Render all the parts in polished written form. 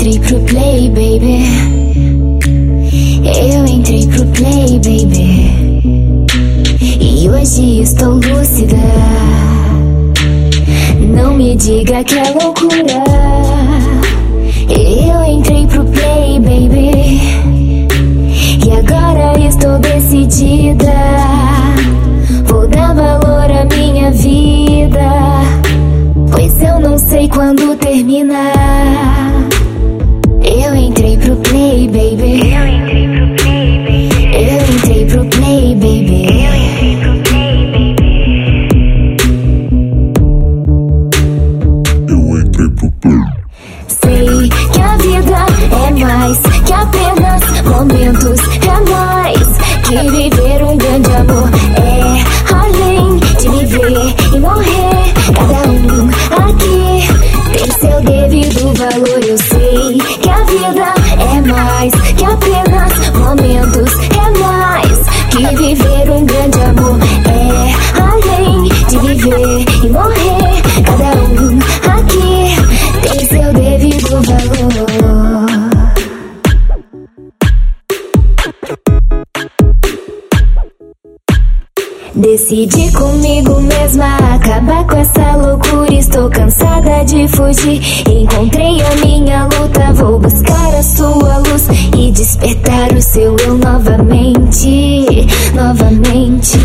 entrei pro play, baby. Eu entrei pro play, baby. E hoje estou lúcida. Não me diga que é loucura. Eu entrei pro play, baby. E agora estou decidida. Vou dar valor à minha vida, pois eu não sei quando terminar. Eu entrei pro play, baby. Eu entrei pro play, baby. Eu entrei pro play. Sei que a vida é mais que apenas momentos. É mais que viver um grande amor. É além de viver e morrer. Cada um aqui tem seu devido valor. Eu sei que a vida é mais que apenas momentos. É mais que viver um grande amor. É além de viver e morrer. Cada um aqui tem seu devido valor. Decidi comigo mesma acabar com essa loucura. Estou cansada de fugir. Encontrei a minha luta. Vou buscar a sua luz e despertar o seu eu novamente. Novamente.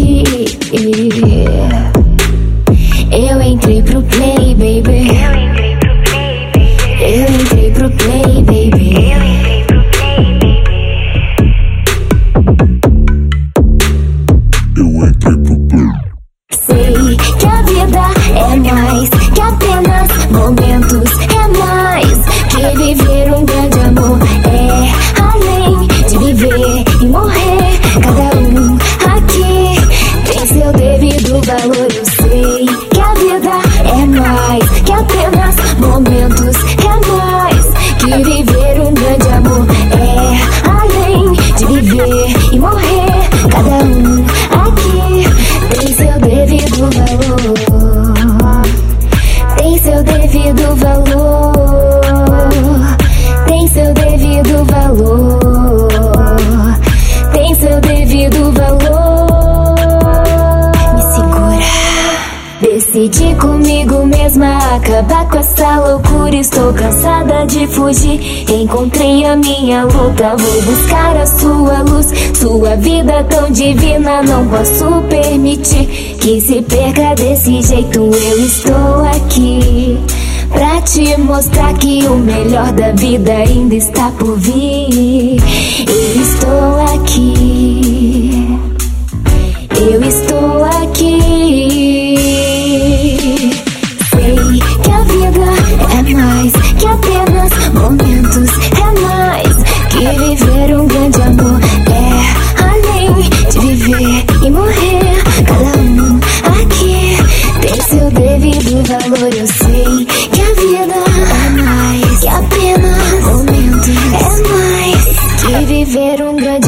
Eu entrei pro play, baby. Eu entrei pro play, baby. Sei que a vida é mais que apenas momentos. É mais que viver um grande amor. É além de viver e morrer. Cada um aqui tem seu devido valor. Eu sei que a vida é mais que apenas momentos. É mais que viver um grande amor. É além de viver e morrer. Cada um aqui tem seu devido valor. Tem seu devido valor. Tem seu devido valor. Tem seu devido valor. Me segura. Decidi comigo mesma acabar com essa loucura. Estou cansada de fugir. Encontrei a minha luta. Vou buscar a sua luz. Sua vida tão divina. Não posso permitir que se perca desse jeito. Eu estou aqui pra te mostrar que o melhor da vida ainda está por vir. Eu estou aqui. Eu estou aqui. Sei que a vida é mais que apenas momentos. É mais que viver um grande amor. É além de viver e morrer. Cada um aqui tem seu devido valor. Eu sei que a vida é mais que apenas momentos. É mais que viver um grande